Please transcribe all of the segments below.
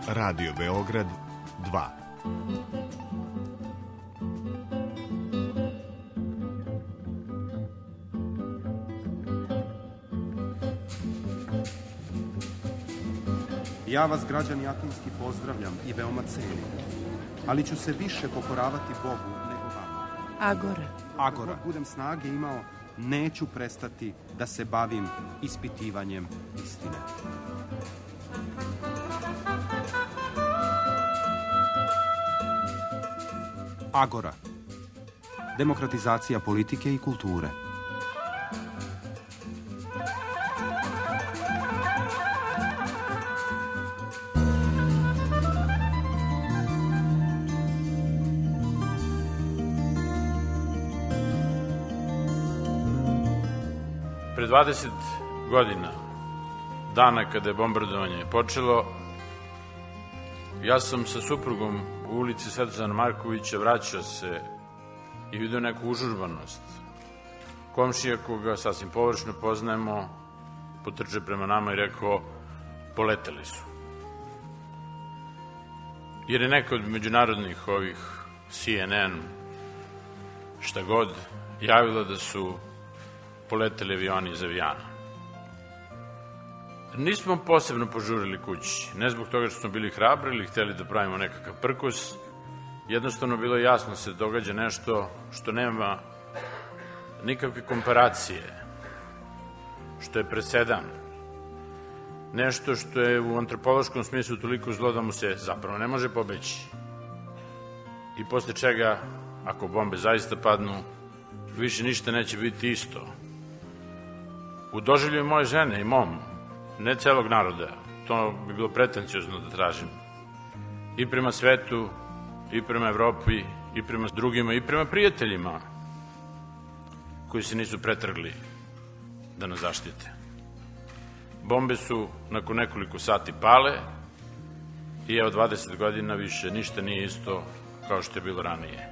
Radio Beograd 2. Ja vas, građani Atinski, pozdravljam i veoma cenim, ali ću se više pokoravati Bogu nego vama. Agora. Dok budem snage imao, neću prestati da se bavim ispitivanjem istine. Agora. Demokratizacija politike i kulture. Pre 20 godina, dana kada je bombardovanje počelo, ja sam sa suprugom u ulici Svetozara Markovića vraćao se i vidio neku užurbanost. Komšija koga sasvim površno poznajemo potrče prema nama i rekao: poleteli su. Jer je neka od međunarodnih ovih CNN, šta god, javila da su poleteli avioni iz avijana. Nismo posebno požurili kući, ne zbog toga što smo bili hrabri ili hteli da pravimo nekakav prkos, jednostavno bilo je jasno se događa nešto što nema nikakve komparacije, što je presedan, nešto što je u antropološkom smislu toliko zlo da mu se zapravo ne može pobeći. I posle čega, ako bombe zaista padnu, više ništa neće biti isto. U doživlju moje žene i mom, ne celog naroda, to bi bilo pretenciozno da tražim, i prema svetu, i prema Evropi, i prema drugima, i prema prijateljima koji se nisu pretrgli da nas zaštite. Bombe su nakon nekoliko sati pale i evo 20 godina više ništa nije isto kao što je bilo ranije.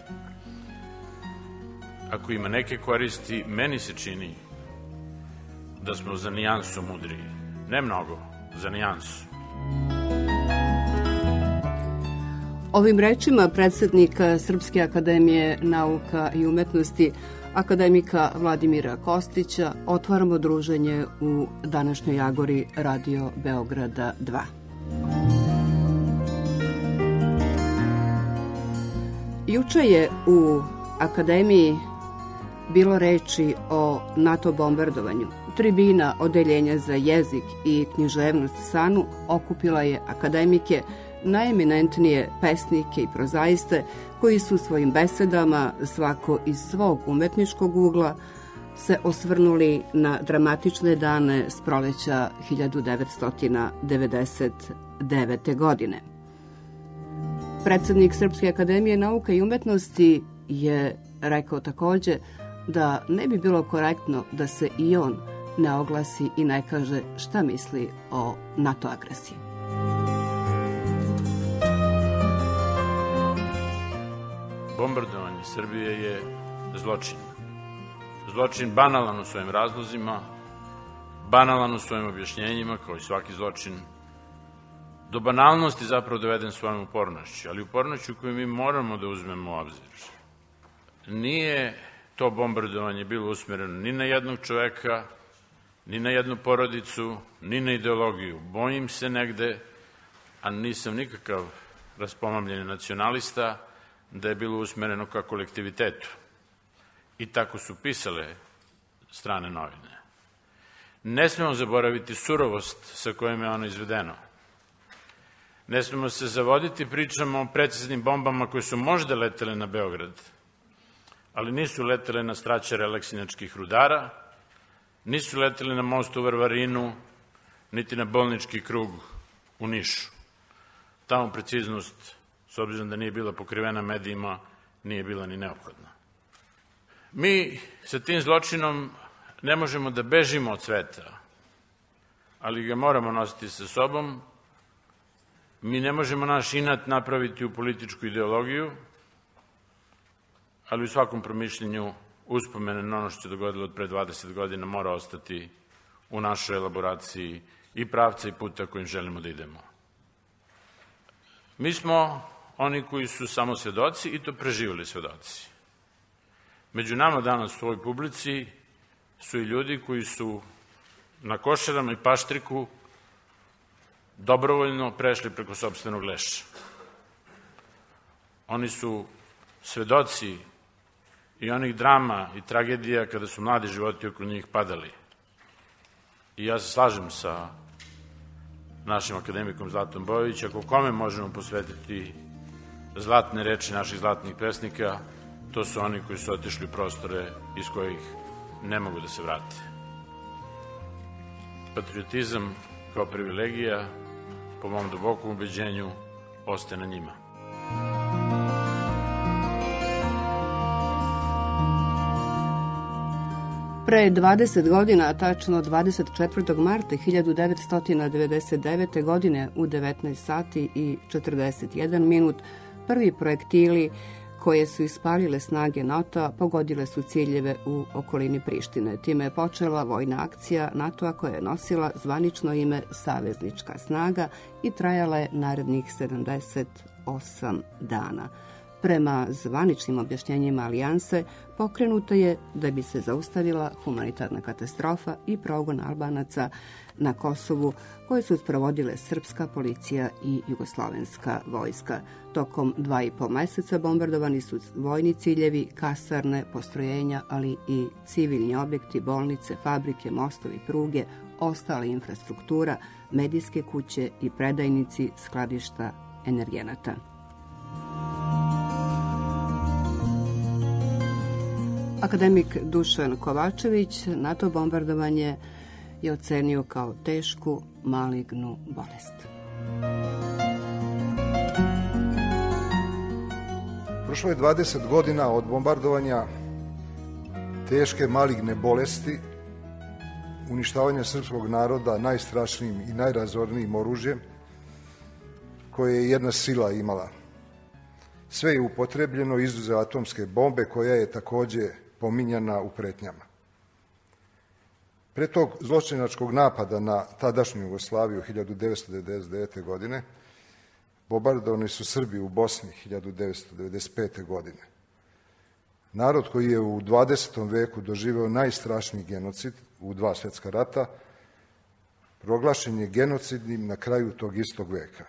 Ako ima neke koristi, meni se čini da smo za nijansu mudriji. Ne mnogo, za nijansu. Ovim rečima predsednika Srpske akademije nauka i umetnosti, akademika Vladimira Kostića, otvaramo druženje u današnjoj Agori Radio Beograda 2. Juče je u akademiji bilo reči o NATO bombardovanju. Tribina Odeljenja za jezik i književnost SANU okupila je akademike, najeminentnije pesnike i prozaiste, koji su svojim besedama, svako iz svog umetničkog ugla, se osvrnuli na dramatične dane s proleća 1999. godine. Predsednik Srpske akademije nauka i umetnosti je rekao takođe da ne bi bilo korektno da se i on ne oglasi i ne kaže šta misli o NATO agresiji. Bombardovanje Srbije je zločin. Zločin banalan u svojim razlozima, banalan u svojim objašnjenjima, kao i svaki zločin. Do banalnosti zapravo doveden svojom upornošću, ali upornošću koju mi moramo da uzmemo u obzir. Nije to bombardovanje bilo usmereno ni na jednog čoveka, ni na jednu porodicu, ni na ideologiju. Bojim se negde, a nisam nikakav raspomamljeni nacionalista, da je bilo usmereno ka kolektivitetu. I tako su pisale strane novine. Ne smemo zaboraviti surovost sa kojom je ono izvedeno. Ne smemo se zavoditi pričama o preciznim bombama koje su možda letele na Beograd, ali nisu letele na straćare aleksinačkih rudara, nisu letele na most u Varvarinu, niti na bolnički krug u Nišu. Tamo preciznost, s obzirom da nije bila pokrivena medijima, nije bila ni neophodna. Mi sa tim zločinom ne možemo da bežimo od sveta, ali ga moramo nositi sa sobom. Mi ne možemo naš inat napraviti u političku ideologiju, ali u svakom promišljenju uspomene na ono što se dogodilo od pre 20 godina mora ostati u našoj elaboraciji i pravca i puta kojim želimo da idemo. Mi smo oni koji su samo svedoci i to preživjeli svedoci. Među nama danas u ovoj publici su i ljudi koji su na Košarama i Paštriku dobrovoljno prešli preko sopstvenog leša. Oni su svedoci i onih drama i tragedija kada su mladi životi oko njih padali. I ja se slažem sa našim akademikom Zlatom Bojović, ako kome možemo posvetiti zlatne reči naših zlatnih pesnika, to su oni koji su otišli u prostore iz kojih ne mogu da se vrate. Patriotizam kao privilegija, po mom dubokom ubeđenju, ostaje na njima. Pre 20 godina, tačno 24. marta 1999. godine u 19 sati i 41 minut, prvi projektili koje su ispalile snage NATO-a pogodile su ciljeve u okolini Prištine. Time je počela vojna akcija NATO-a koja je nosila zvanično ime Saveznička snaga i trajala je narednih 78 dana. Prema zvaničnim objašnjenjima alijanse, pokrenuta je da bi se zaustavila humanitarna katastrofa i progon Albanaca na Kosovu, koje su sprovodile srpska policija i jugoslovenska vojska. Tokom 2,5 meseca bombardovani su vojni ciljevi, kasarne, postrojenja, ali i civilni objekti, bolnice, fabrike, mostovi, pruge, ostala infrastruktura, medijske kuće i predajnici, skladišta energenata. Akademik Dušan Kovačević NATO bombardovanje je ocenio kao tešku malignu bolest. Prošlo je 20 godina od bombardovanja teške maligne bolesti, uništavanja srpskog naroda najstrašnijim i najrazornijim oružjem koje je jedna sila imala. Sve je upotrebljeno izuzev atomske bombe koja je takođe pominjana u pretnjama. Pre tog zločinačkog napada na tadašnju Jugoslaviju 1999. godine bombardovani su Srbi u Bosni 1995. godine. Narod koji je u 20. veku doživeo najstrašniji genocid u 2 svjetska rata, proglašen je genocidnim na kraju tog istog veka.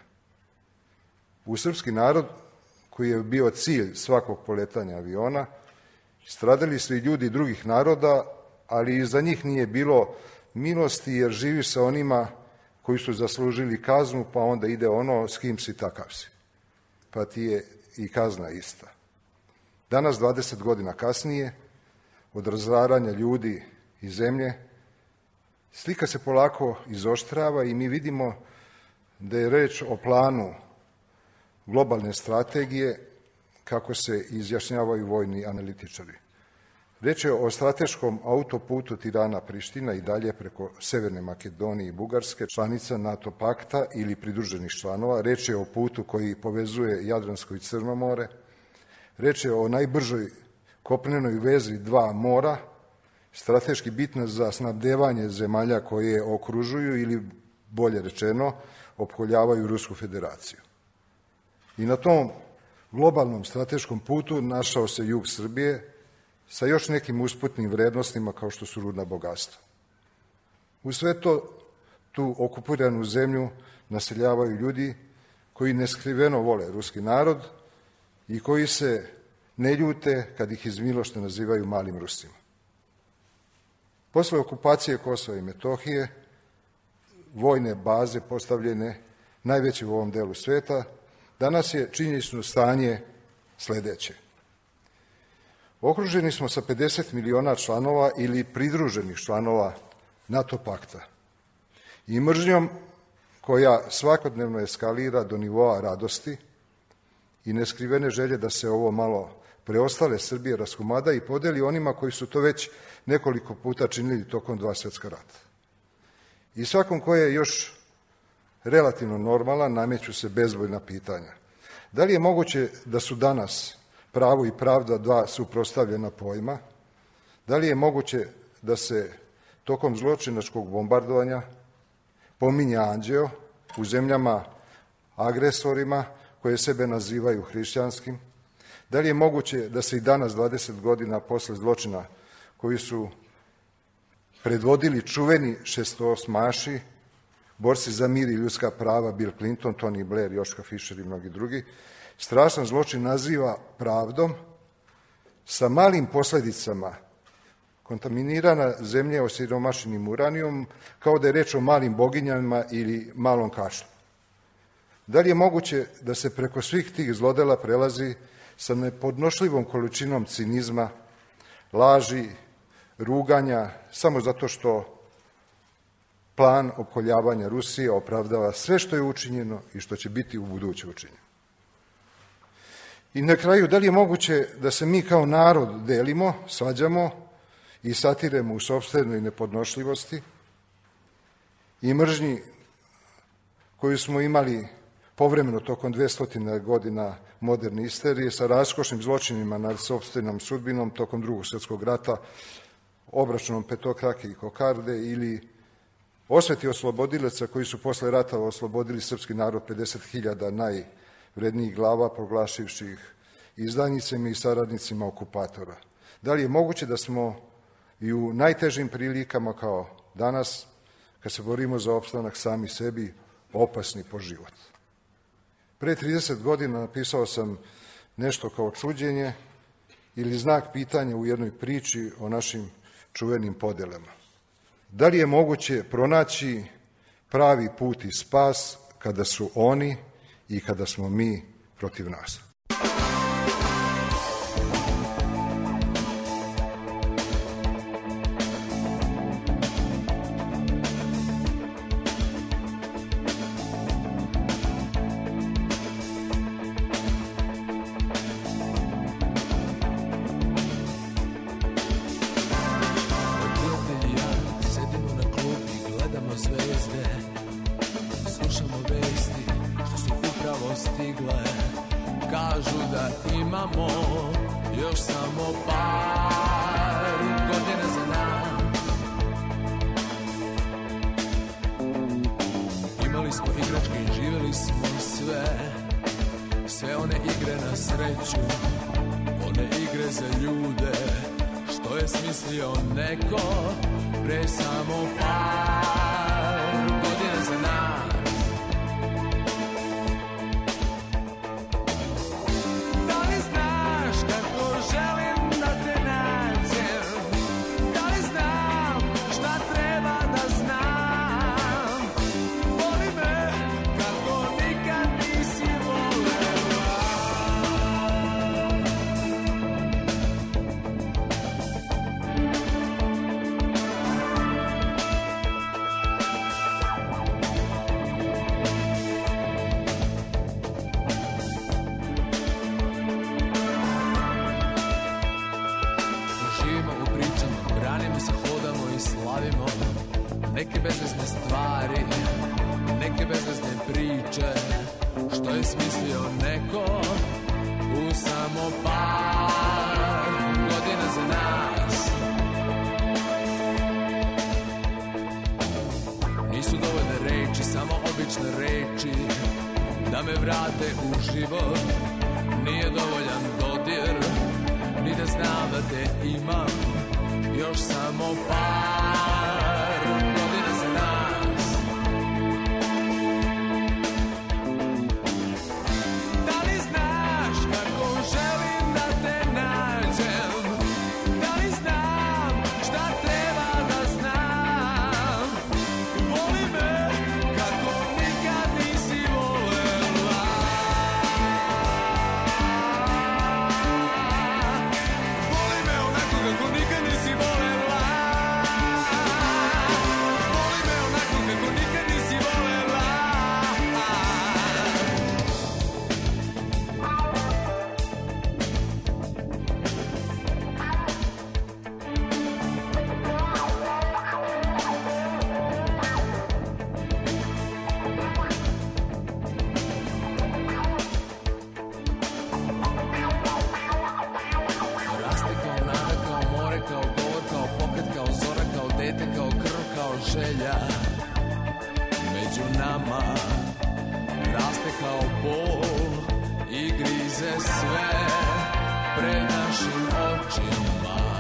U srpski narod, koji je bio cilj svakog poletanja aviona, stradali su i ljudi drugih naroda, ali i za njih nije bilo milosti, jer živi sa onima koji su zaslužili kaznu, pa onda ide ono s kim si takav si. Pa ti je i kazna ista. Danas, 20 godina kasnije, od razaranja ljudi i zemlje, slika se polako izoštrava i mi vidimo da je reč o planu globalne strategije, kako se izjašnjavaju vojni analitičari. Reč je o strateškom autoputu Tirana-Priština i dalje preko Severne Makedonije i Bugarske, članica NATO pakta ili pridruženih članova. Reč je o putu koji povezuje Jadransko i Crno more. Reč je o najbržoj kopnenoj vezi 2 mora, strateški bitna za snabdevanje zemalja koje je okružuju ili, bolje rečeno, opkoljavaju Rusku federaciju. I na tom globalnom strateškom putu našao se jug Srbije sa još nekim usputnim vrednostima kao što su rudna bogatstva. U sve to, tu okupiranu zemlju naseljavaju ljudi koji neskriveno vole ruski narod i koji se ne ljute kad ih iz milošte nazivaju malim Rusima. Posle okupacije Kosova i Metohije, vojne baze postavljene najveće u ovom delu sveta, danas je činjenično stanje sledeće. Okruženi smo sa 50 miliona članova ili pridruženih članova NATO pakta i mržnjom koja svakodnevno eskalira do nivoa radosti i neskrivene želje da se ovo malo preostale Srbije raskomada i podeli onima koji su to već nekoliko puta činili tokom 2 svjetska rata. I svakom ko je još relativno normalan nameću se bezbojna pitanja. Da li je moguće da su danas pravo i pravda 2 suprotstavljena pojma? Da li je moguće da se tokom zločinačkog bombardovanja pominje anđeo u zemljama agresorima koje sebe nazivaju hrišćanskim? Da li je moguće da se i danas, 20 godina posle zločina koji su predvodili čuveni šestoosmaši, borci za mir i ljudska prava, Bill Clinton, Tony Blair, Joschka Fischer i mnogi drugi, strašan zločin naziva pravdom sa malim posledicama, kontaminirana zemlja osiromašenim uranijom, kao da je reč o malim boginjama ili malom kašlju? Da li je moguće da se preko svih tih zlodela prelazi sa nepodnošljivom količinom cinizma, laži, ruganja, samo zato što plan opkoljavanja Rusije opravdava sve što je učinjeno i što će biti u buduće učinjeno? I na kraju, da li je moguće da se mi kao narod delimo, svađamo i satiremo u sopstvenoj nepodnošljivosti i mržnji koju smo imali povremeno tokom 200 godina moderne isterije, sa raskošnim zločinima nad sopstvenom sudbinom tokom Drugog svjetskog rata, obračunom petokrake i kokarde, ili osveti oslobodilaca koji su posle rata oslobodili srpski narod, 50.000 najvrednijih glava, proglašivši ih izdajnicima i saradnicima okupatora? Da li je moguće da smo i u najtežim prilikama kao danas, kad se borimo za opstanak sami sebi, opasni po život? Pre 30 godina napisao sam nešto kao čuđenje ili znak pitanja u jednoj priči o našim čuvenim podelama. Da li je moguće pronaći pravi put i spas kada su oni i kada smo mi protiv nas? se sve pred našim očima.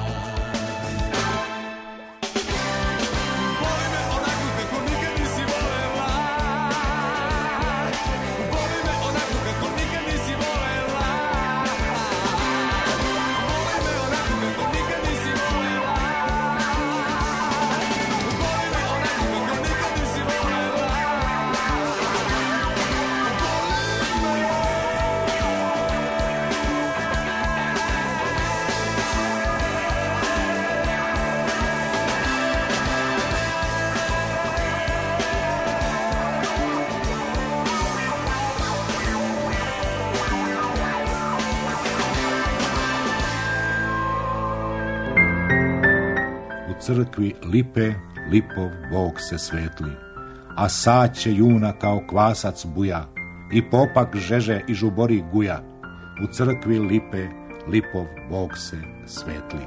Crkvi lipe, lipov Bog se svetli, a saće juna kao kvasac buja, i popak žeže i žubori guja. U crkvi lipe, lipov Bog se svetli.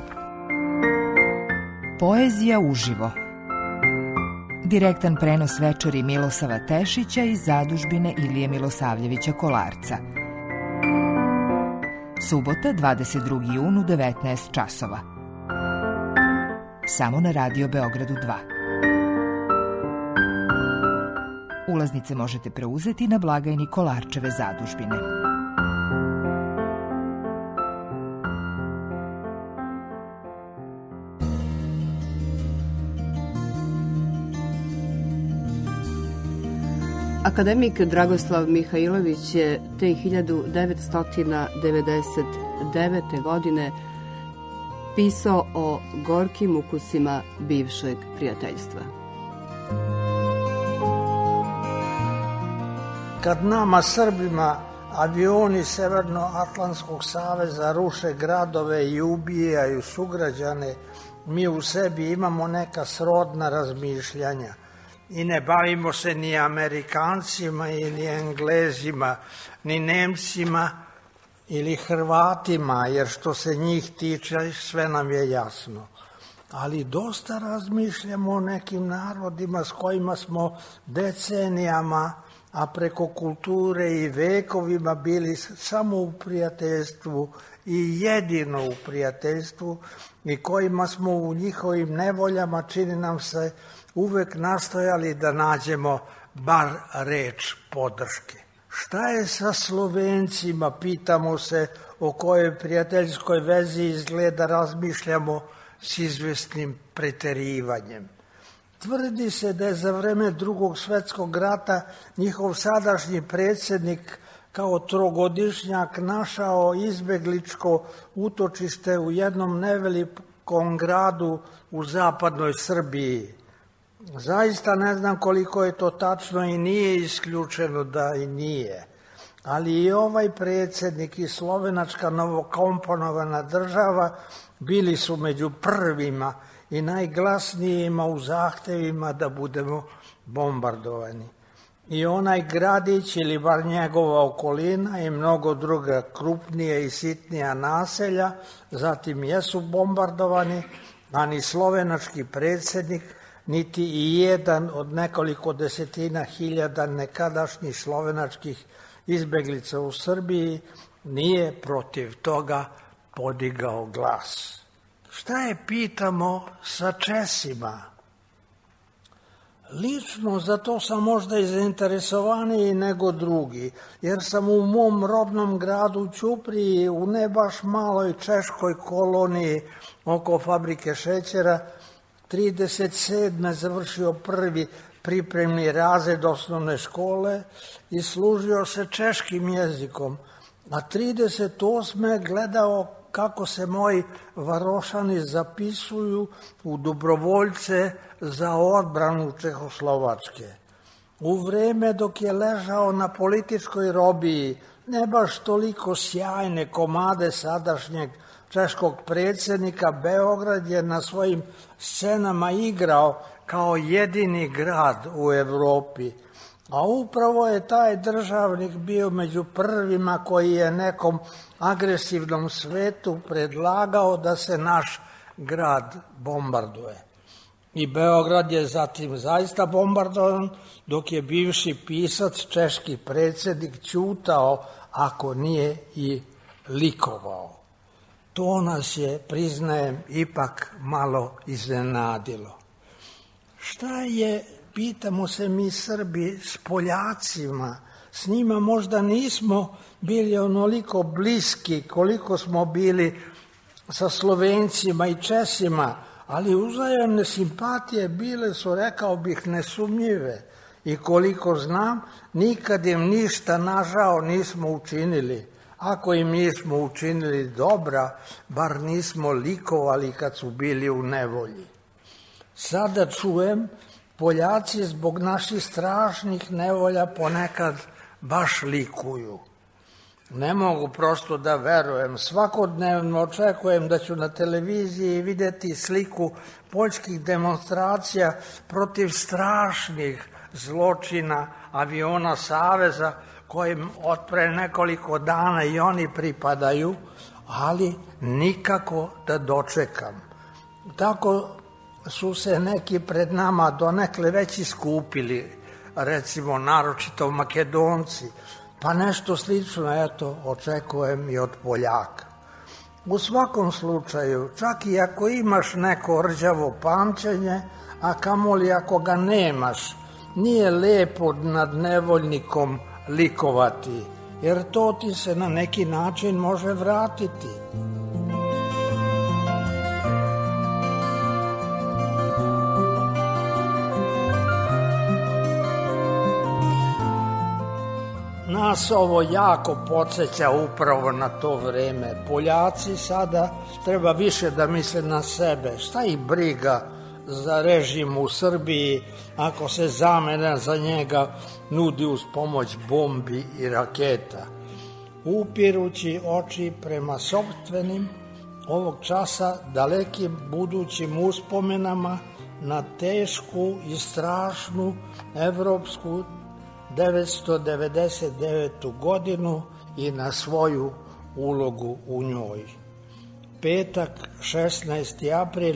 Poezija uživo. Direktan prenos večeri Milosava Tešića iz zadužbine Ilije Milosavljevića Kolarca. Subota, 22. jun u 19 časova. Samo na Radio Beogradu 2. Ulaznice možete preuzeti na blagajni Kolarčeve zadužbine. Akademik Dragoslav Mihajlović je te 1999. godine pisao o gorkim ukusima bivšeg prijateljstva. Kad nama Srbima avioni Severnoatlantskog saveza ruše gradove i ubijaju sugrađane, mi u sebi imamo neka srodna razmišljanja i ne bavimo se ni Amerikancima ili Englezima, ni Nemcima ili Hrvatima, jer što se njih tiče sve nam je jasno. Ali dosta razmišljamo o nekim narodima s kojima smo decenijama, a preko kulture i vekovima bili samo u prijateljstvu i jedino u prijateljstvu i kojima smo u njihovim nevoljama, čini nam se, uvek nastojali da nađemo bar reč podrške. Šta je sa Slovencima, pitamo se, o kojoj prijateljskoj vezi izgleda razmišljamo s izvesnim preterivanjem. Tvrdi se da je za vreme Drugog svetskog rata njihov sadašnji predsjednik kao trogodišnjak našao izbegličko utočište u jednom nevelikom gradu u zapadnoj Srbiji. Zaista ne znam koliko je to tačno i nije isključeno da i nije. Ali i ovaj predsjednik i slovenačka novokomponovana država bili su među prvima i najglasnijima u zahtevima da budemo bombardovani. I onaj gradić ili bar njegova okolina i mnogo druga krupnija i sitnija naselja zatim jesu bombardovani, a ni slovenački predsjednik niti i jedan od nekoliko desetina hiljada nekadašnjih slovenačkih izbeglica u Srbiji nije protiv toga podigao glas. Šta je, pitamo, sa Česima? Lično za to sam možda i zainteresovaniji nego drugi, jer sam u mom rodnom gradu Ćupriji, u ne baš maloj češkoj koloniji oko fabrike šećera, 37. završio prvi pripremni razred osnovne škole i služio se češkim jezikom, a 38. gledao kako se moji varošani zapisuju u dobrovoljce za odbranu Čehoslovačke. U vreme dok je ležao na političkoj robiji, ne baš toliko sjajne komade sadašnjeg češkog predsjednika, Beograd je na svojim scenama igrao kao jedini grad u Evropi. A upravo je taj državnik bio među prvima koji je nekom agresivnom svetu predlagao da se naš grad bombarduje. I Beograd je zatim zaista bombardovan, dok je bivši pisac, češki predsjednik, ćutao, ako nije i likovao. To nas je, priznajem, ipak malo iznenadilo. Šta je, pitamo se mi Srbi, s Poljacima? S njima možda nismo bili onoliko bliski koliko smo bili sa Slovencima i Česima, ali uzajamne simpatije bile su, rekao bih, nesumnjive. I koliko znam, nikad im ništa nažao nismo učinili. Ako im nismo učinili dobra, bar nismo likovali kad su bili u nevolji. Sada čujem, Poljaci zbog naših strašnih nevolja ponekad baš likuju. Ne mogu prosto da verujem. Svakodnevno očekujem da ću na televiziji vidjeti sliku poljskih demonstracija protiv strašnih zločina aviona Saveza, kojim od pre nekoliko dana i oni pripadaju, ali nikako da dočekam. Tako su se neki pred nama donekle već iskupili, recimo naročito Makedonci, pa nešto slično, eto, očekujem i od Poljaka. U svakom slučaju, čak i ako imaš neko rđavo pamćenje, a kamoli ako ga nemaš, nije lepo nad nevoljnikom likovati, jer to ti se na neki način može vratiti. Nas ovo jako podsjeća upravo na to vreme. Poljaci sada treba više da misle na sebe. Šta ih briga za režim u Srbiji ako se zamena za njega nudi uz pomoć bombi i raketa? Upirući oči prema sopstvenim, ovog časa dalekim budućim uspomenama na tešku i strašnu evropsku 1999. godinu i na svoju ulogu u njoj. Petak, 16. april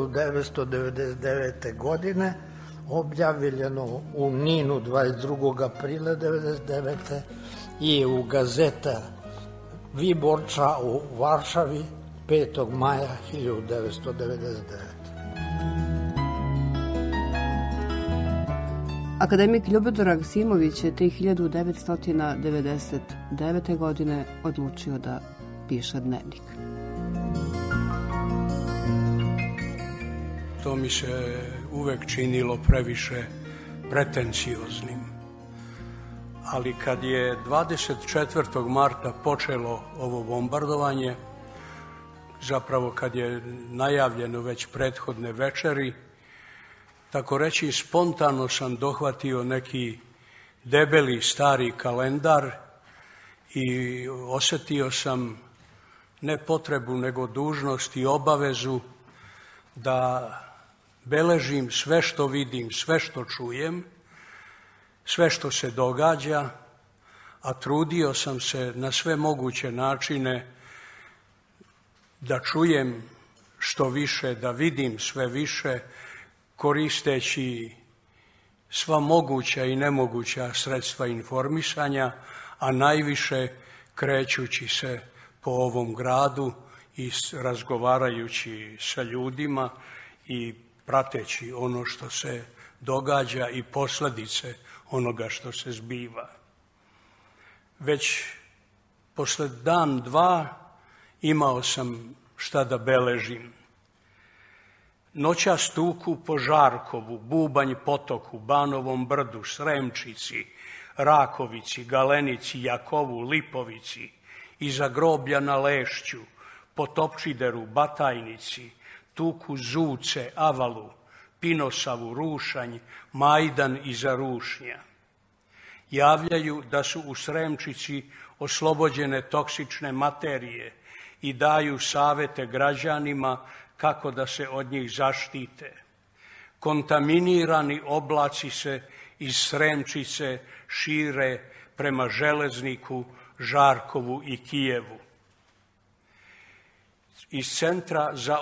1999. godine, objavljeno u NIN-u 22. aprila 1999. i u gazeta Viborča u Varšavi 5. maja 1999. Akademik Ljubodor Aksimović je te 1999. godine odlučio da piše dnevnik. To mi se uvek činilo previše pretencioznim. Ali kad je 24. marta počelo ovo bombardovanje, zapravo kad je najavljeno već prethodne večeri, tako reći, spontano sam dohvatio neki debeli stari kalendar i osetio sam ne potrebu nego dužnost i obavezu da beležim sve što vidim, sve što čujem, sve što se događa, a trudio sam se na sve moguće načine da čujem što više, da vidim sve više, koristeći sva moguća i nemoguća sredstva informisanja, a najviše krećući se po ovom gradu i razgovarajući sa ljudima i prateći ono što se događa i posljedice onoga što se zbiva. Već posle dan, dva imao sam šta da beležim. Noćas tuku po Žarkovu, Bubanj potoku, Banovom brdu, Sremčici, Rakovici, Galenici, Jakovu, Lipovici, iza groblja na Lešću, po Topčideru, Batajnici, tuku Zuce, Avalu, Pinosavu, Rušanj, Majdan iza Rušnja. Javljaju da su u Sremčici oslobođene toksične materije i daju savete građanima kako da se od njih zaštite. Kontaminirani oblaci se iz Sremčice šire prema Železniku, Žarkovu i Kijevu. Iz Centra za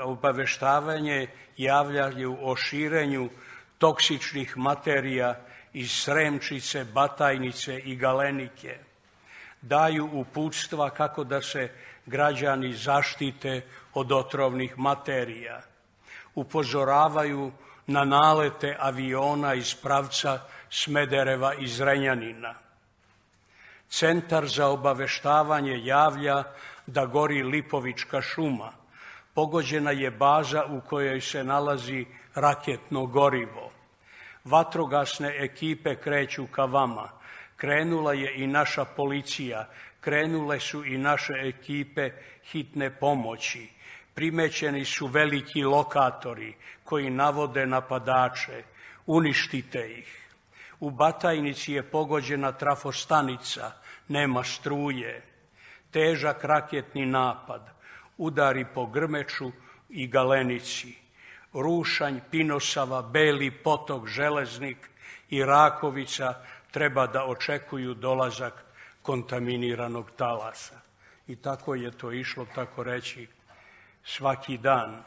obaveštavanje javljaju o širenju toksičnih materija iz Sremčice, Batajnice i Galenike. Daju uputstva kako da se građani zaštite od otrovnih materija. Upozoravaju na nalete aviona iz pravca Smedereva i Zrenjanina. Centar za obaveštavanje javlja da gori Lipovička šuma. Pogođena je baza u kojoj se nalazi raketno gorivo. Vatrogasne ekipe kreću ka vama. Krenula je i naša policija, krenule su i naše ekipe hitne pomoći. Primećeni su veliki lokatori koji navode napadače. Uništite ih. U Batajnici je pogođena trafostanica, nema struje. Težak raketni napad, udari po Grmeču i Galenici. Rušanj, Pinosava, Beli potok, Železnik i Rakovica treba da očekuju dolazak kontaminiranog talasa. I tako je to išlo, tako reći, svaki dan.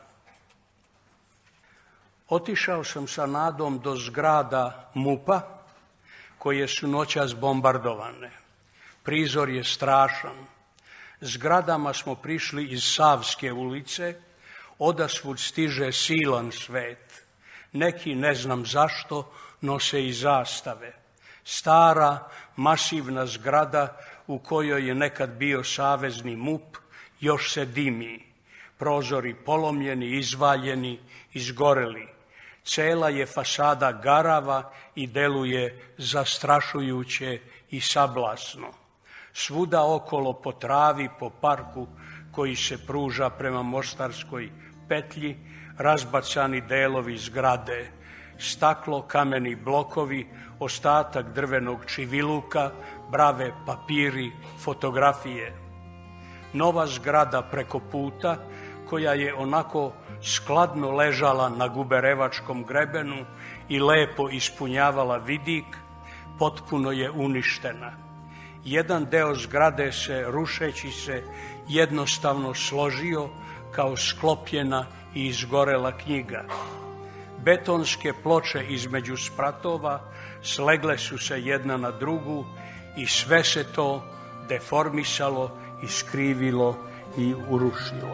Otišao sam sa Nadom do zgrada MUP-a, koje su noćas bombardovane. Prizor je strašan. Zgradama smo prišli iz Savske ulice, odasvud stiže silan svet. Neki, ne znam zašto, nose i zastave. Stara, masivna zgrada u kojoj je nekad bio savezni MUP, još se dimi. Prozori polomljeni, izvaljeni, izgoreli. Cela je fasada garava i deluje zastrašujuće i sablasno. Svuda okolo po travi, po parku koji se pruža prema Mostarskoj petlji, razbacani delovi zgrade, staklo, kameni blokovi, ostatak drvenog čiviluka, brave, papiri, fotografije. Nova zgrada preko puta, koja je onako skladno ležala na Guberevačkom grebenu i lepo ispunjavala vidik, potpuno je uništena. Jedan deo zgrade se, rušeći se, jednostavno složio kao sklopljena i izgorela knjiga. Betonske ploče između spratova slegle su se jedna na drugu i sve se to deformisalo, iskrivilo i urušilo.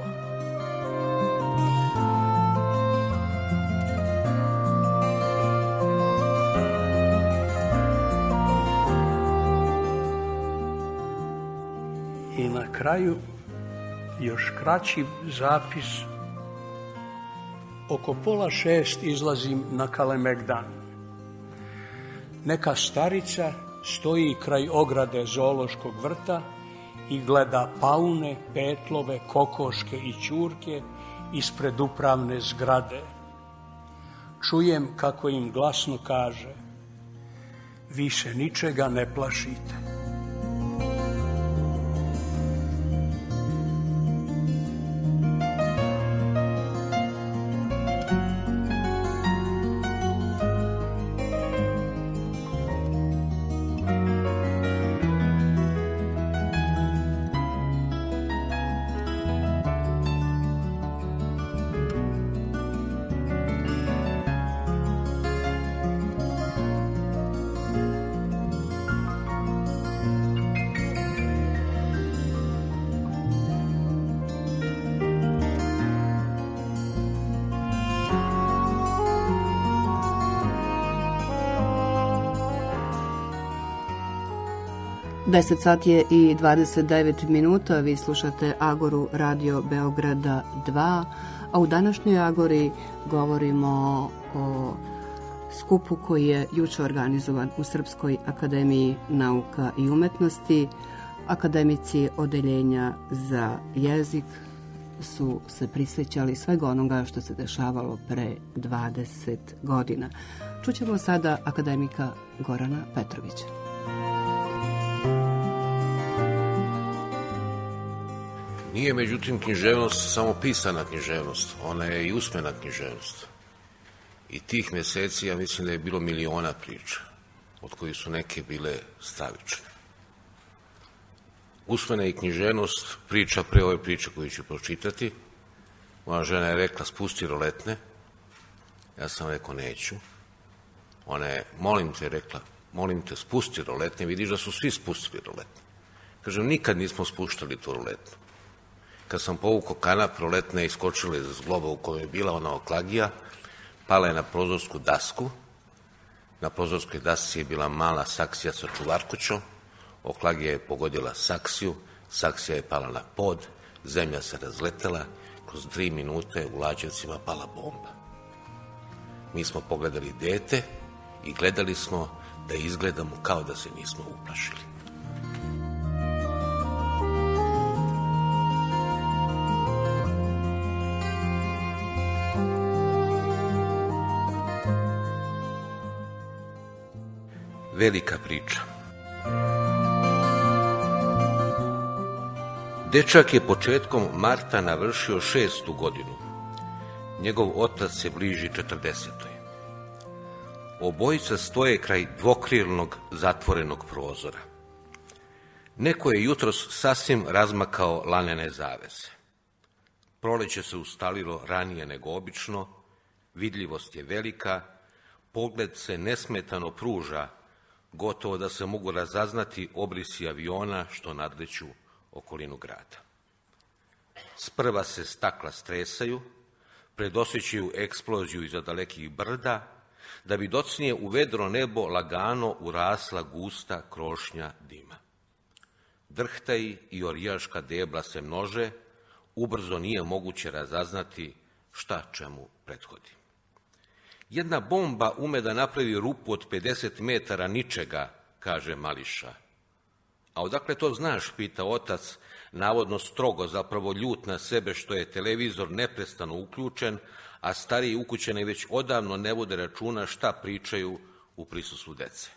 I na kraju još kraći zapis. Oko 5:30 izlazim na Kalemegdan. Neka starica stoji kraj ograde zoološkog vrta i gleda paune, petlove, kokoške i ćurke ispred upravne zgrade. Čujem kako im glasno kaže: vi se ničega ne plašite. Deset sati je i 29 minuta, vi slušate Agoru Radio Beograda 2, a u današnjoj Agori govorimo o skupu koji je juče organizovan u Srpskoj akademiji nauka i umetnosti. Akademici odeljenja za jezik su se prisjećali svega onoga što se dešavalo pre 20 godina. Čućemo sada akademika Gorana Petrovića. Nije, međutim, književnost samo pisana književnost, ona je i usmena književnost. I tih mjeseci, ja mislim da je bilo miliona priča, od kojih su neke bile stravične. Usmena i književnost, priča pre ove priče koju ću pročitati. Moja žena je rekla: spusti roletne. Ja sam rekao: neću. Ona je, molim te, rekla, molim te, spusti roletne, vidiš da su svi spustili roletne. Kažem, nikad nismo spuštali tu roletnu. Kad sam povukao kanap, roletna je iskočila iz zgloba u kojoj je bila ona oklagija, pala je na prozorsku dasku. Na prozorskoj dasci je bila mala saksija sa čuvarkućom, oklagija je pogodila saksiju, saksija je pala na pod, zemlja se razletela, kroz 3 minute u Lađevcima pala bomba. Mi smo pogledali dete i gledali smo da izgledamo kao da se nismo uplašili. Velika priča. Dečak je početkom marta navršio 6. godinu. Njegov otac se bliži 40. Obojica stoje kraj dvokrilnog zatvorenog prozora. Neko je jutros sasvim razmakao lanene zavese. Proleće se ustalilo ranije nego obično, vidljivost je velika, pogled se nesmetano pruža, gotovo da se mogu razaznati obrisi aviona što nadleću okolinu grada. Sprva se stakla stresaju, predosjećaju eksploziju iza dalekih brda, da bi docnije u vedro nebo lagano urasla gusta krošnja dima. Drhtaji i orijaška debla se množe, ubrzo nije moguće razaznati šta čemu prethodi. Jedna bomba ume da napravi rupu od 50 metara ničega, kaže Mališa. A odakle to znaš, pita otac, navodno strogo, zapravo ljut na sebe što je televizor neprestano uključen, a stariji ukućeni već odavno ne vode računa šta pričaju u prisustvu dece.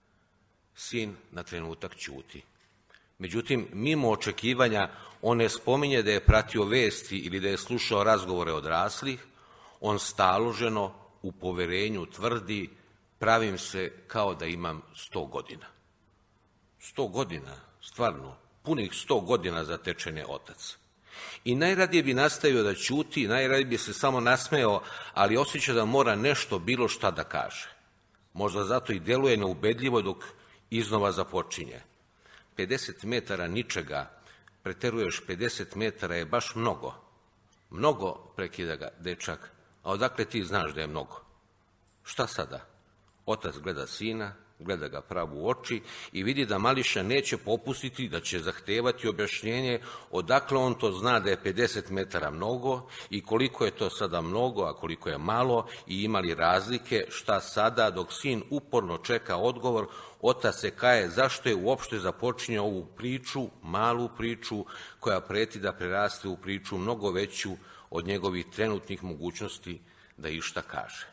Sin na trenutak ćuti. Međutim, mimo očekivanja, on ne spominje da je pratio vesti ili da je slušao razgovore odraslih, on staloženo, u poverenju tvrdi, pravim se kao da imam 100 godina. 100 godina, stvarno, punih 100 godina zatečen je otac. I najradije bi nastavio da ćuti, najradije bi se samo nasmejao, ali osjeća da mora nešto bilo šta da kaže. Možda zato i deluje neubedljivo dok iznova započinje. 50 metara ničega, preteruješ 50 metara je baš mnogo. Mnogo, prekida ga dečak, a odakle ti znaš da je mnogo? Šta sada? Otac gleda sina, gleda ga pravo u oči i vidi da Mališa neće popustiti, da će zahtevati objašnjenje odakle on to zna da je 50 metara mnogo i koliko je to sada mnogo, a koliko je malo i imali razlike, šta sada, dok sin uporno čeka odgovor, otac se kaje zašto je uopšte započinjao ovu priču, malu priču, koja preti da preraste u priču mnogo veću od njegovih trenutnih mogućnosti da išta kaže.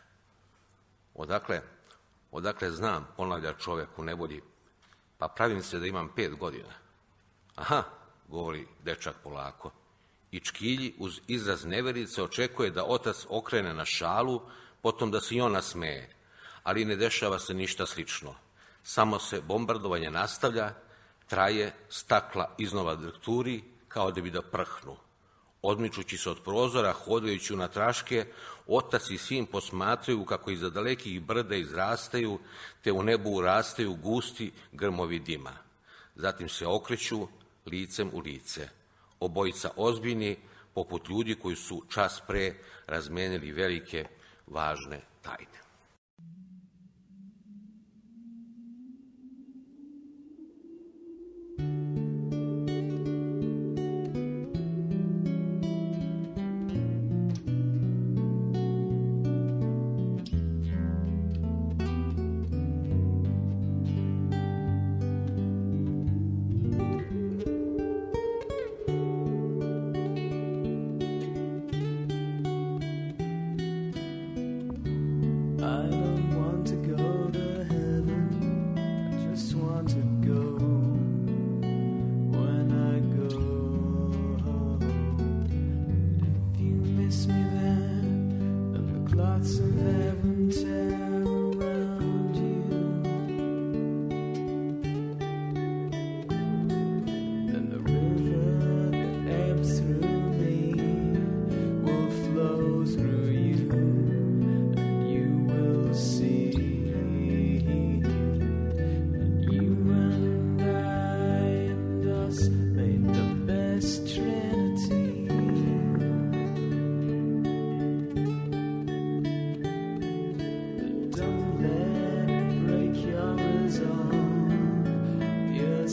Odakle znam, ponavlja čovjek u nevolji, pa pravim se da imam 5 godina. Aha, govori dečak polako. I čkilji uz izraz neverice očekuje da otac okrene na šalu, potom da se i on nasmeje. Ali ne dešava se ništa slično. Samo se bombardovanje nastavlja, traje, stakla iznova drhturi, kao da bi da prhnu. Odmičući se od prozora, hodajući na traške, otac i sin posmatraju kako iza dalekih brda izrastaju, te u nebu urastaju gusti grmovi dima. Zatim se okreću licem u lice. Obojica ozbiljni, poput ljudi koji su čas pre razmenili velike, važne tajne.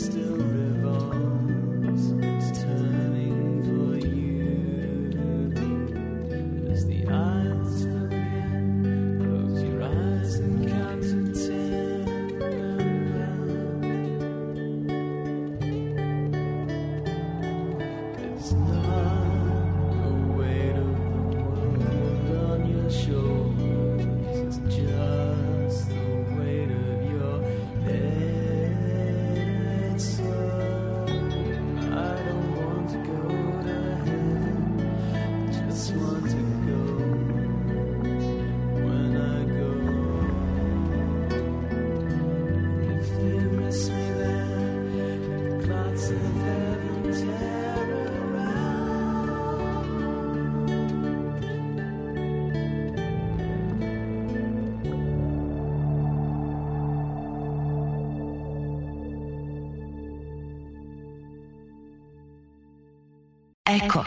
Eko.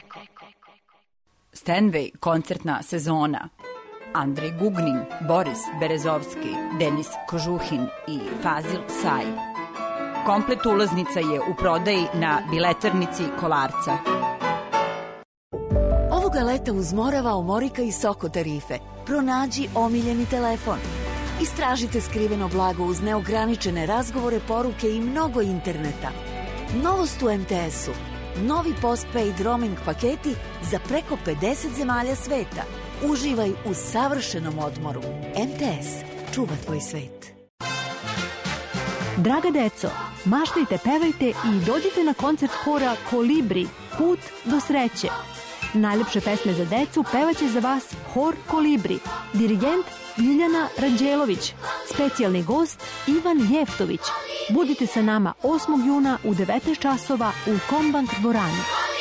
Stenway koncertna sezona. Andrej Gugnin, Boris Berezovski, Denis Kožuhin i Fazil Saj. Komplet ulaznica je u prodaji na biletarnici Kolarca. Ovoga leta uz Morava, Omorika i Soko tarife. Pronađi omiljeni telefon. Istražite skriveno blago uz neograničene razgovore, poruke i mnogo interneta. Novost u MTS-u. Novi postpaid roaming paketi za preko 50 zemalja sveta. Uživaj u savršenom odmoru. MTS. Čuva tvoj svet. Draga deco, maštajte, pevajte i dođite na koncert hora Kolibri, Put do sreće. Najlepše pesme za decu pevaće za vas hor Kolibri. Dirigent Ljiljana Ranđelović. Specijalni gost Ivan Jeftović. Budite sa nama 8. juna u 19 časova u Kombank dvorani.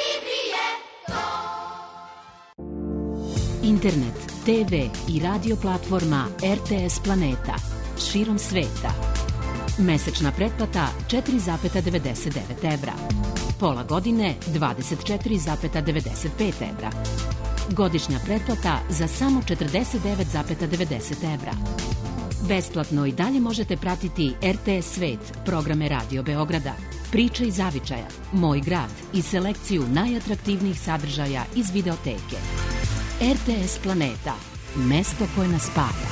Internet, TV i radio platforma RTS Planeta. Širom sveta. Mesečna pretplata 4,99 evra. Pola godine 24,95 evra. Godišnja pretplata za samo 49,90 evra. Besplatno i dalje možete pratiti RTS Svet, programe Radio Beograda, Priče iz zavičaja, Moj grad i selekciju najatraktivnijih sadržaja iz videoteke. RTS Planeta, mesto koje nas spaja.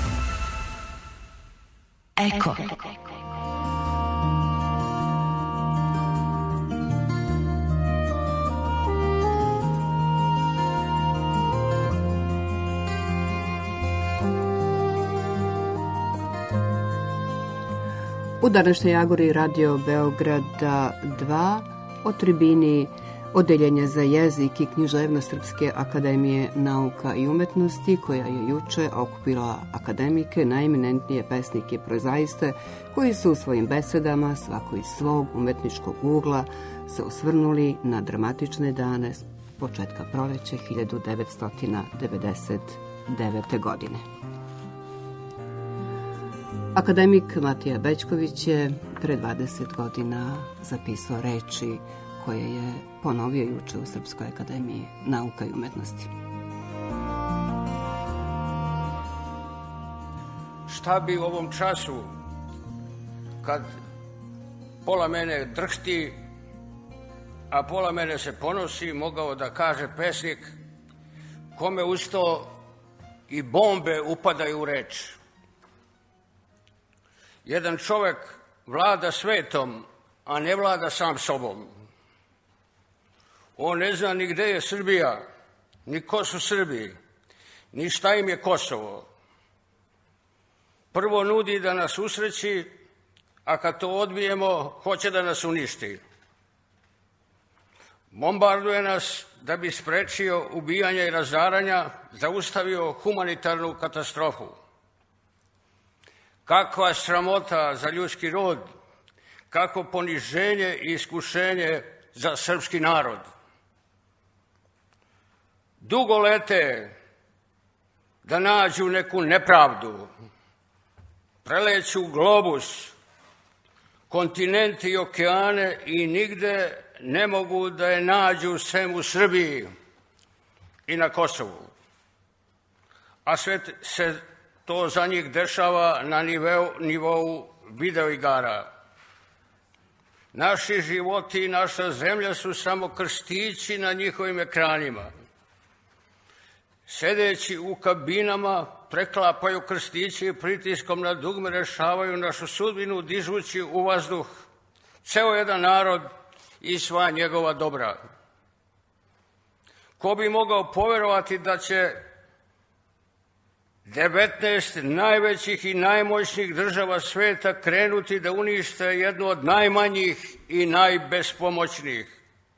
Eko. U današnjoj Agori Radio Beograda 2 o tribini Odeljenja za jezik i književnost Srpske akademije nauka i umetnosti, koja je juče okupila akademike, najeminentnije pesnike i prozaiste, koji su u svojim besedama, svako iz svog umetničkog ugla, se osvrnuli na dramatične dane s početka proleće 1999. godine. Akademik Matija Bećković je pre 20 godina zapisao reči koje je ponovio juče u Srpskoj akademiji nauka i umetnosti. Šta bi u ovom času, kad pola mene drhti, a pola mene se ponosi, mogao da kaže pesnik kome usto i bombe upadaju u reč. Jedan čovek vlada svetom, a ne vlada sam sobom. On ne zna ni gde je Srbija, ni ko su Srbi, ni šta im je Kosovo. Prvo nudi da nas usreći, a kad to odbijemo, hoće da nas uništi. Bombarduje nas da bi sprečio ubijanja i razaranja, zaustavio humanitarnu katastrofu. Kakva sramota za ljudski rod, kako poniženje i iskušenje za srpski narod. Dugo lete da nađu neku nepravdu, preleću globus, kontinente i okeane i nigde ne mogu da je nađu sem u Srbiji i na Kosovu. A sve se to za njih dešava na nivou videoigara. Naši životi i naša zemlja su samo krstići na njihovim ekranima. Sedeći u kabinama, preklapaju krstići i pritiskom na dugme rešavaju našu sudbinu, dižući u vazduh ceo jedan narod i sva njegova dobra. Ko bi mogao poverovati da će 19 najvećih i najmoćnijih država sveta krenuti da unište jednu od najmanjih i najbespomoćnijih.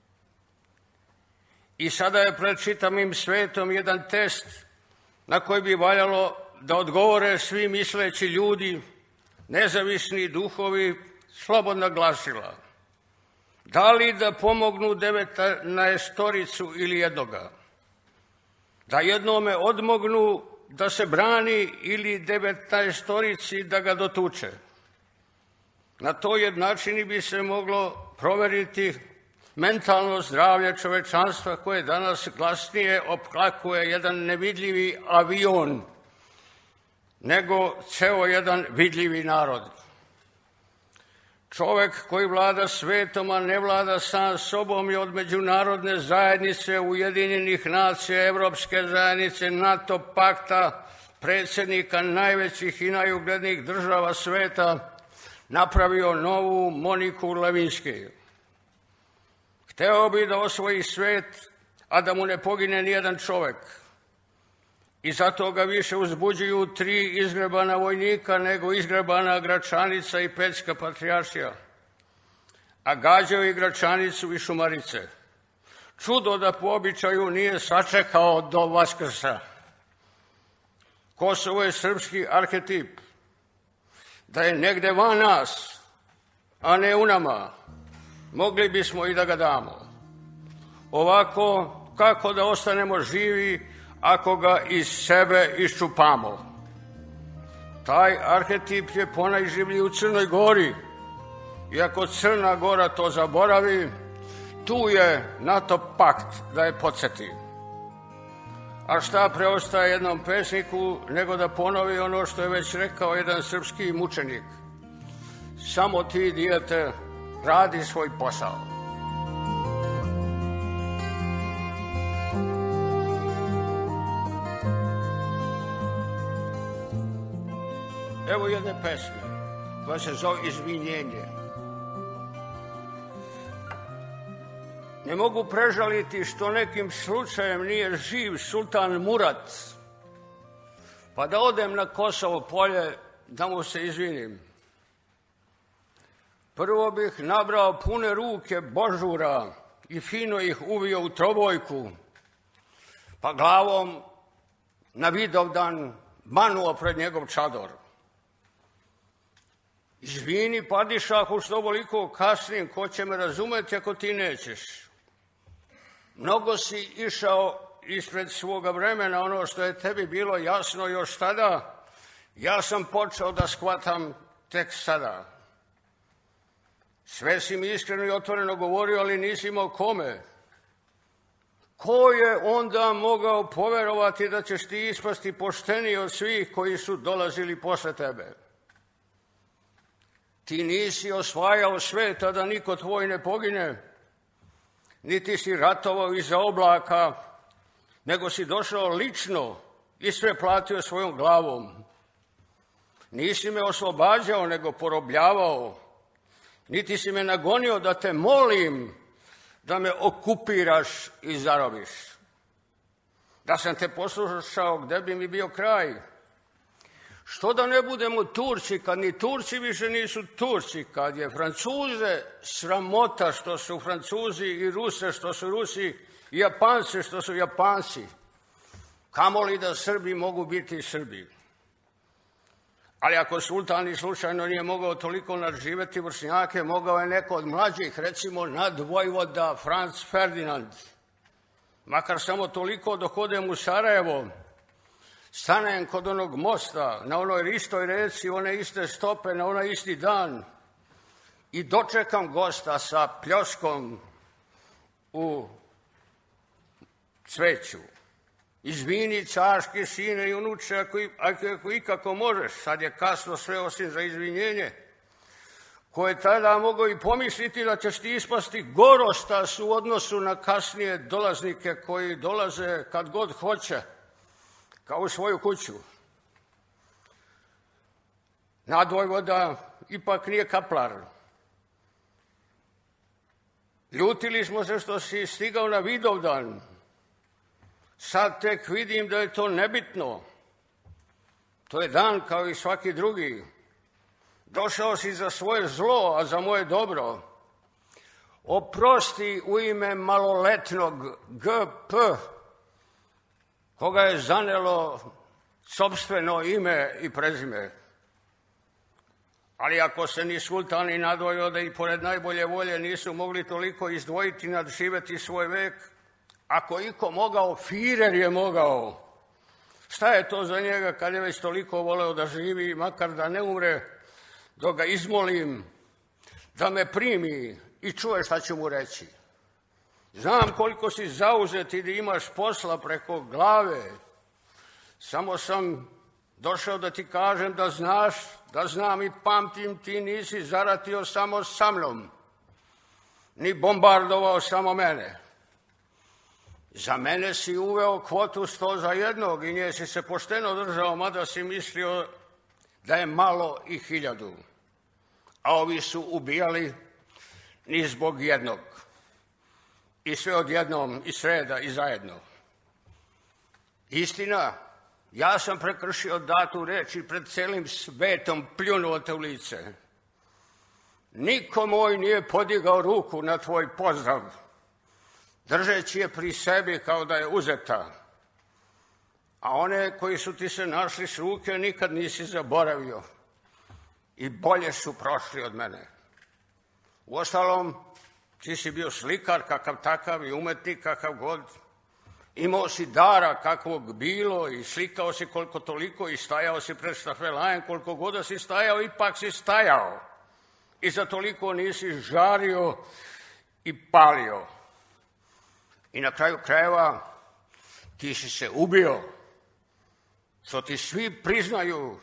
I sada je pred čitavim svetom jedan test na koji bi valjalo da odgovore svi misleći ljudi, nezavisni duhovi, slobodna glasila. Da li da pomognu 19 ili jednoga? Da jednome odmognu da se brani ili 19 da ga dotuče? Na to jednačini bi se moglo proveriti mentalno zdravlje čovečanstva koje danas glasnije opklakuje jedan nevidljivi avion nego ceo jedan vidljivi narod. Čovek koji vlada svetom, a ne vlada sam sobom, je od međunarodne zajednice, Ujedinjenih nacija, Evropske zajednice, NATO pakta, predsjednika najvećih i najuglednijih država sveta, napravio novu Moniku Levinski. Hteo bi da osvoji svet, a da mu ne pogine nijedan čovek. I zato ga više uzbuđuju 3 izgrebana vojnika nego izgrebana Gračanica i Pećka patrijaršija. A gađaju i Gračanicu i Šumarice. Čudo da po običaju nije sačekao do Vaskrsa. Kosovo je srpski arhetip. Da je negde van nas, a ne u nama, mogli bismo i da ga damo. Ovako, kako da ostanemo živi ako ga iz sebe iščupamo? Taj arhetip je ponajživlji u Crnoj Gori. I ako Crna Gora to zaboravi, tu je NATO pakt da je podsjeti. A šta preostaje jednom pesniku nego da ponovi ono što je već rekao jedan srpski mučenik? Samo ti, dijete, radi svoj posao. Evo jedne pesme koja se zove Izvinjenje. Ne mogu prežaliti što nekim slučajem nije živ sultan Murat, pa da odem na Kosovo polje da mu se izvinim. Prvo bih nabrao pune ruke božura i fino ih uvio u trobojku, pa glavom na Vidovdan manuo pred njegov čador. Izvini, padišahu, što ovoliko kasnim, ko će me razumeti ako ti nećeš? Mnogo si išao ispred svoga vremena, ono što je tebi bilo jasno još tada, ja sam počeo da shvatam tek sada. Sve si mi iskreno i otvoreno govorio, ali nisi imao kome. Ko je onda mogao poverovati da ćeš ti ispasti pošteniji od svih koji su dolazili posle tebe? Ti nisi osvajao sveta da niko tvoj ne pogine, niti si ratovao iza oblaka, nego si došao lično i sve platio svojom glavom. Nisi me oslobađao, nego porobljavao, niti si me nagonio da te molim da me okupiraš i zarobiš. Da sam te poslušao, gde bi mi bio kraj? Što da ne budemo Turci, kad ni Turci više nisu Turci, kad je Francuze sramota što su Francuzi i Ruse što su Rusi i Japanci što su Japanci. Kamoli da Srbi mogu biti Srbi. Ali ako sultan slučajno nije mogao toliko nadživeti vršnjake, mogao je neko od mlađih, recimo nadvojvoda Franz Ferdinand. Makar samo toliko dok odem u Sarajevo, stanem kod onog mosta, na onoj istoj reci, one iste stope, na onaj isti dan i dočekam gosta sa pljoskom u cveću. Izvini, carski sine i unuče, ako ikako možeš, sad je kasno sve osim za izvinjenje. ko je tada mogao i pomisliti da ćeš ti ispasti gorostas u odnosu na kasnije dolaznike koji dolaze kad god hoće, kao u svoju kuću. Nadvojvoda ipak nije kaplar. Ljutili smo se što si stigao na Vidovdan. Sad tek vidim da je to nebitno. To je dan kao i svaki drugi. Došao si za svoje zlo, a za moje dobro. Oprosti u ime maloletnog GP, koga je zanelo sopstveno ime i prezime. Ali ako se ni sultan ni nadvojvoda i pored najbolje volje nisu mogli toliko izdvojiti nadživeti svoj vek, ako iko mogao, Firer je mogao. Šta je to za njega kad je već toliko voleo da živi, makar da ne umre, dok ga izmolim da me primi i čuje šta ću mu reći. Znam koliko si zauzet i da imaš posla preko glave. Samo sam došao da ti kažem da znaš, da znam i pamtim, ti nisi zaratio samo sa mnom, ni bombardovao samo mene. Za mene si uveo kvotu 100 za jednog i nje si se pošteno držao, mada si mislio da je malo i 1000. A ovi su ubijali ni zbog jednog. I sve odjednom, i sreda, i zajedno. Istina, ja sam prekršio datu reč i pred celim svetom pljunuo te u lice. Niko moj nije podigao ruku na tvoj pozdrav, držeći je pri sebi kao da je uzeta. A one koji su ti se našli s ruke nikad nisi zaboravio i bolje su prošli od mene. Uostalom, ti si bio slikar kakav takav i umetnik kakav god. Imao si dara kakvog bilo i slikao si koliko toliko i stajao si pred štafelajem koliko god da si stajao, ipak si stajao. I za toliko nisi žario i palio. I na kraju krajeva ti si se ubio, što ti svi priznaju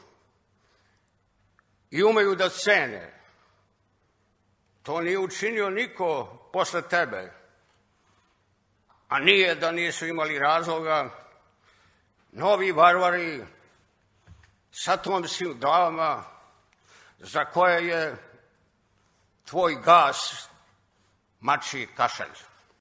i umeju da cene. To nije učinio niko posle tebe. A nije da nisu imali razloga novi varvari sa atomskim glavama za koje je tvoj gas mačji kašalj.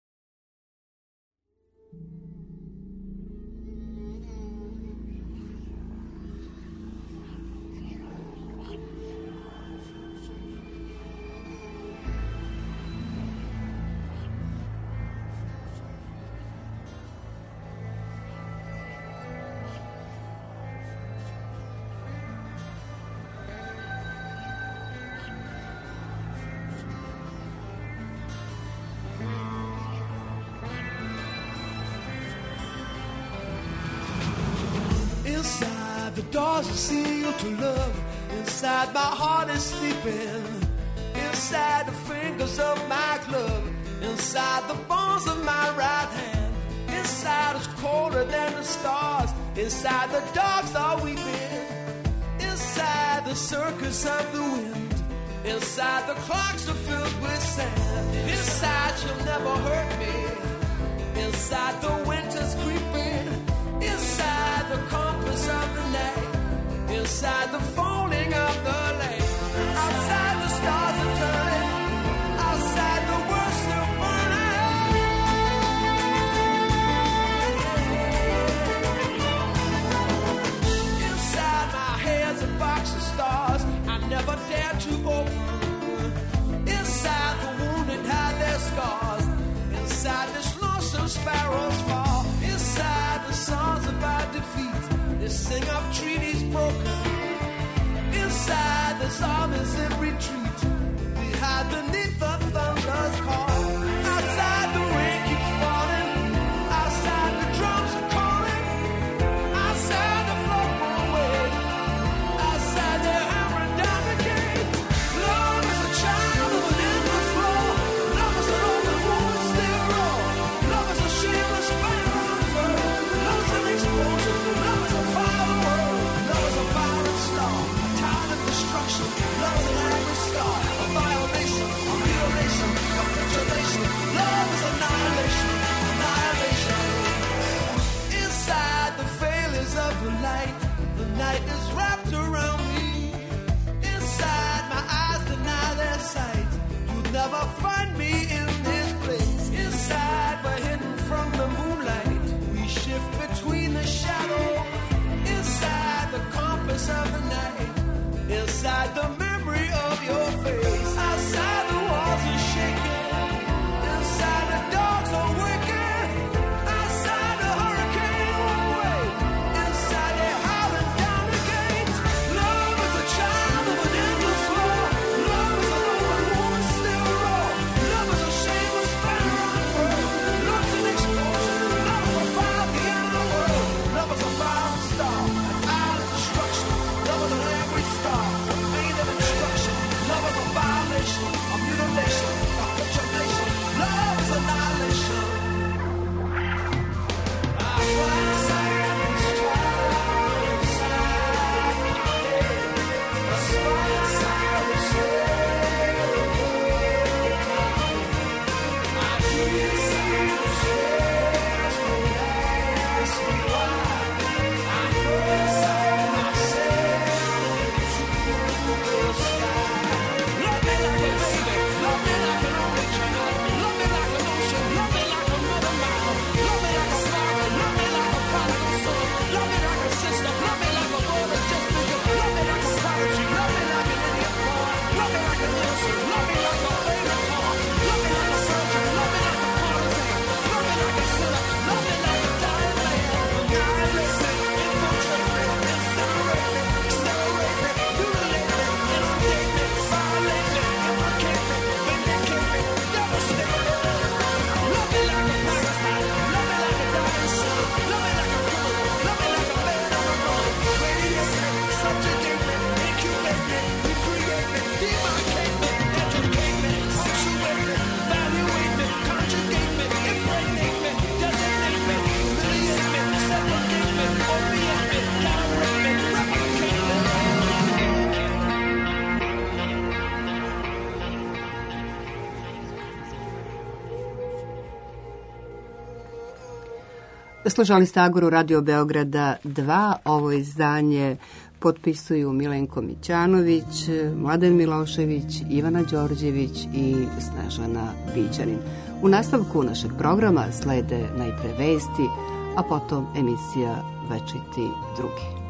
Doors are sealed to love. Inside my heart is sleeping. Inside the fingers of my glove. Inside the bones of my right hand. Inside is colder than the stars. Inside the dogs are weeping. Inside the circus of the wind. Inside the clocks are filled with sand. Inside you'll never hurt me. Inside the winter's creeping. Inside the compass of the night. Inside the folding of the lake. Outside the stars are turning. Outside the world's still burning. Inside my head's a box of stars I never dared to open. Inside the wounded hide their scars. Inside this lonesome sparrow's fall. Inside the songs about defeat. They sing of treaties broken. Inside there's armies in retreat. We hide beneath the thunder's call. Outside the rain keeps falling. Outside the drums are calling. Outside the floor won't wait. Outside they're hammering down the gate. Love is a child of an endless flow. Love is an open wound still raw. Love is a shameless fire on fur. Love is an explosion. Love is a fire world. Love is a fire star. Destruction, love's an Slušali ste Agoru Radio Beograda 2. Ovo izdanje potpisuju Milenko Mićanović, Mladen Milošević, Ivana Đorđević i Snežana Viđanin. U nastavku našeg programa slede najpre vesti, a potom emisija Večiti drugi.